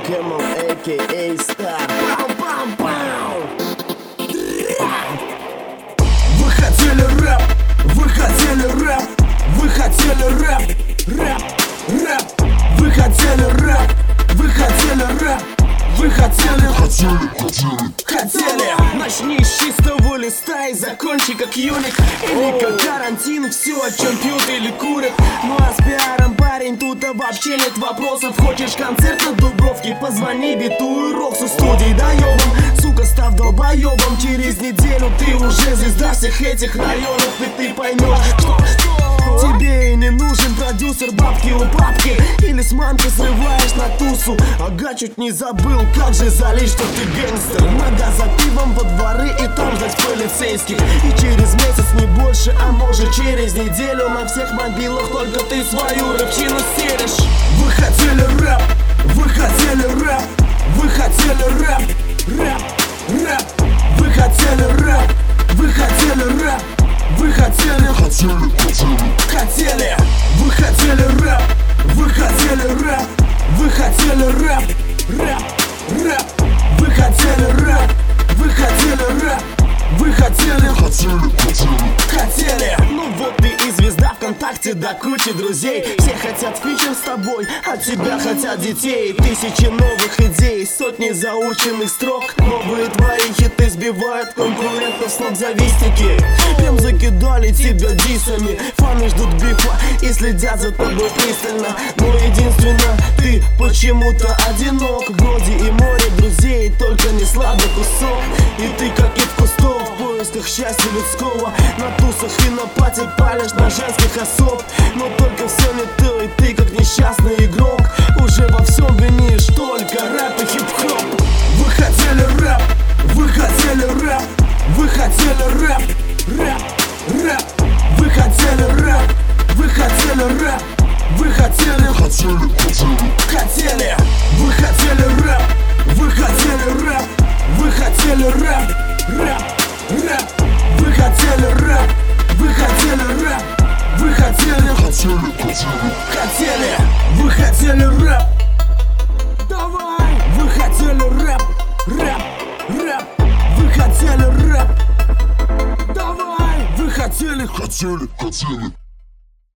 Camel, a.k.a. Star. Вы хотели рэп, вы хотели рэп, вы хотели рэп, рэп, рэп. Вы хотели рэп, вы хотели рэп, вы хотели. Начни с чистого листа и закончи как юник. Или как карантин, все о чем пьют или курят. Ну а с пиаром, парень, тут вообще нет вопросов. Хочешь концерт на Дубровке, позвони Биту и Роксу. Студии доебом, сука, став долбоебом. Через неделю ты уже звезда всех этих районов. И ты поймешь, что тебе и не нужен продюсер, бабки у папки. Или с манки срываешь на тусу. Ага, чуть не забыл, как же залить, что ты гэнгстер. Нога за пивом во дворы и там ждать полицейских. И через месяц не больше, а может через неделю на всех мобилах только ты свою рэпчину стелишь. Вы хотели рэп, вы хотели рэп, вы хотели рэп, рэп, рэп. Вы хотели рэп, вы хотели рэп, вы хотели. Хотели. Вы хотели рэп, вы хотели рэп, вы хотели рэп, рэп, рэп. Вы хотели рэп, вы хотели рэп, вы хотели. Хотели. Ну вот ты и звезда ВКонтакте, до кучи друзей. Все хотят фичер с тобой, от тебя хотят детей. Тысячи новых идей, сотни заученных строк. Новые твои хиты сбивают конкурентов с ног завистники. Прям закидали тебя дисами. Фаны ждут бифа и следят за тобой пристально. Но единственно ты почему-то одинок. Вроде и море друзей, только не слабый кусок. И ты как и в кустов, в поисках счастья людского. На тусах и на пати палишь на женских особ. Но только все не то, и ты как несчастный игрок уже во всем винишь только рэп и хип-хоп. Вы хотели рэп, вы хотели рэп, вы хотели рэп, рэп, рэп. Вы хотели рэп, вы хотели рэп, вы хотели. Хотели. Вы хотели рэп, вы хотели рэп, вы хотели рэп, рэп, рэп. Вы хотели рэп, вы хотели рэп, вы хотели. Хотели. Вы хотели рэп. Давай. Вы хотели рэп, рэп, рэп. Вы хотели рэп. Давай. Вы хотели.